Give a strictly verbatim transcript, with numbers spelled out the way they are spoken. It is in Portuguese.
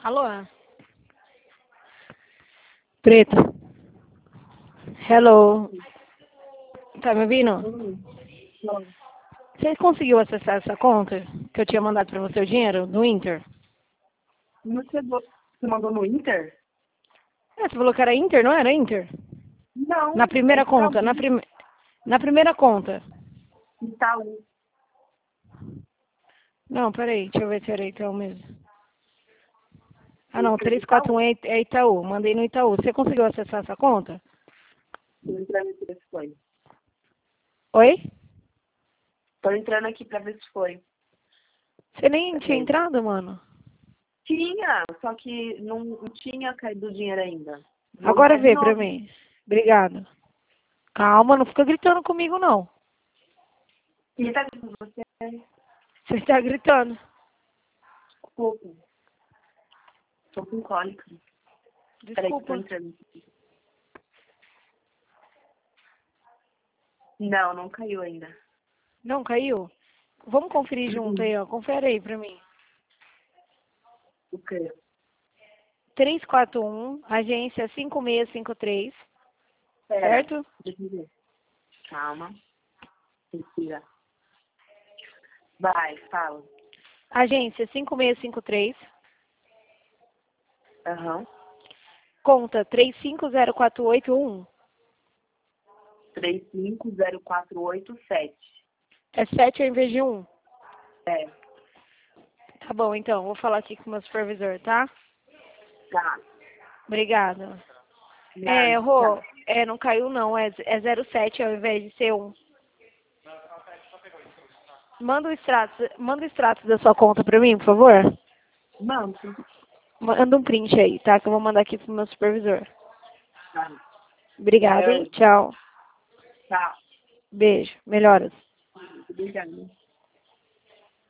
Alô? Preta. Hello. Tá me ouvindo? Não. Você conseguiu acessar essa conta que eu tinha mandado pra você o dinheiro do Inter? Você, você mandou no Inter? É, você falou que era Inter, não era Inter? Não. Na primeira é conta, na, prim... na primeira conta. Itaú. Não, peraí, deixa eu ver se era Itaú mesmo. Ah não, Inter de três quatro um é é Itaú, mandei no Itaú. Você conseguiu acessar essa conta? Tô entrando aqui pra ver se foi. Oi? Tô entrando aqui pra ver se foi. Você nem tinha É. entrado, mano? Tinha, só que não, não tinha caído o dinheiro ainda. Vou Agora entrar de vê pra novo. mim. Obrigado. Calma, não fica gritando comigo, não. E tá com você? Você está gritando. Desculpa. Tô com cólica. Peraí que eu tô Desculpa. entrando. Não, não caiu ainda. Não caiu? Vamos conferir junto aí, ó. Confere aí pra mim. O quê? três quatro um, agência cinco seis cinco três, Pera, certo? deixa eu ver. Calma. Respira. Vai, fala. Agência cinco seis cinco três, Aham. conta três cinco zero quatro oito um. três cinco zero quatro oito sete. É sete ao invés de um. É, Tá bom, então. Vou falar aqui com o meu supervisor, tá? tá. Obrigada. Nada, É, Rô, tá. é, não caiu não. É, é zero sete ao invés de ser um. Manda o extrato, manda o extrato da sua conta pra mim, por favor. Manto. Manda um print aí, tá? Que eu vou mandar aqui pro meu supervisor. Tá. Obrigado, É, hein? Tchau. tá. Beijo. Melhoras. Obrigada.